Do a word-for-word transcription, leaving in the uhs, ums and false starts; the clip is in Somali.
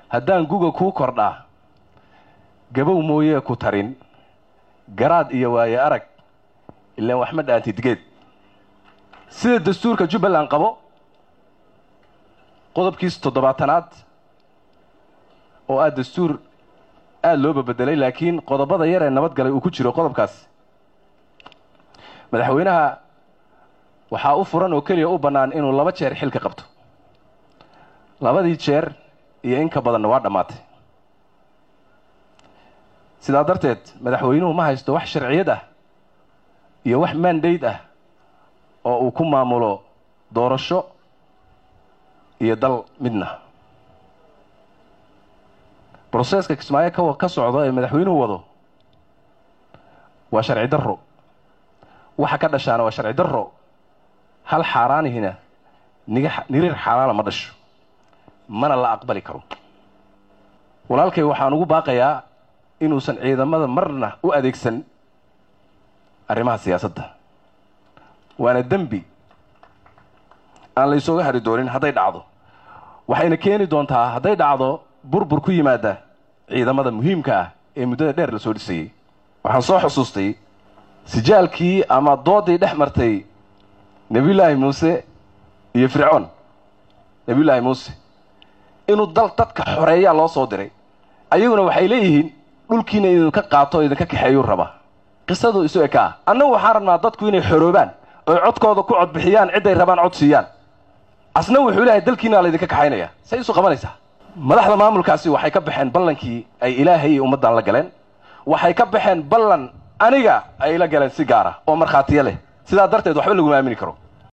haddaan guga kuu kordhaa gabow mooyee ku tarin garaad iyo waaye arag ilaan wax ma dhaantid geed sida dastuurka Jubbaland qabo qodobkiisa toddobaatanaad oo ah dastuur aad loo bedelay laakiin qodobada yar ee nabad galay uu ku jiro qodobkaas madaxweynaha waxa uu furan oo kaliya u banaan inuu laba jeer xilka qabto labadii jeer iyo in ka badan waa dhamaatay sidaa darteed madaxweynuhu ma haysto wax sharciyad ah iyo wax mandate ah oo uu ku maamulo doorasho iyo dal midna processka Kismaayo ka ka socdo ee madaxweynuhu wado waa sharci darro waxa ka dhashaana waa sharci darro hal xaaraanihina niga nirir xalaal ma dhasho mana la aqbali karo walaalkay waxaan ugu baaqayaa inuusan ciidamada marna u adeegsan arrimaha siyaasadda waana dambi aan la isooga hari doonin hadday dhacdo waxayna keeni doontaa hadday dhacdo burbur ku yimaada ciidamada muhiimka ah ee muddada dheer la soo dhisayay waxaan soo xusuustay sijaalkii ama doodii dhex martay nabiyullaahi muuse iyo fircoon nabiyullaahi muuse inuu dal dadka xoreeyaa loo soo diray ayaguna waxay leeyihiin dhulkiina idinka qaato idinka kaxeeyuu raba qisadu isu ekaa annagu waxaan rabnaa dadku inay xoroobaan oo codkooda ku cod bixiyaan ciday rabaan cod siiyaan asna wuxuu leeyahay dalkiina la idinka kaxaynaya say isu qabanaysaa madaxda maamulkaasi waxay ka baxeen ballankii ay ilaahay iyo ummaddan la galeen waxay ka baxeen ballan aniga ay la galeen si gaar ah oo markhaatiyo leh sidaa darteed waxba laguma aamini karo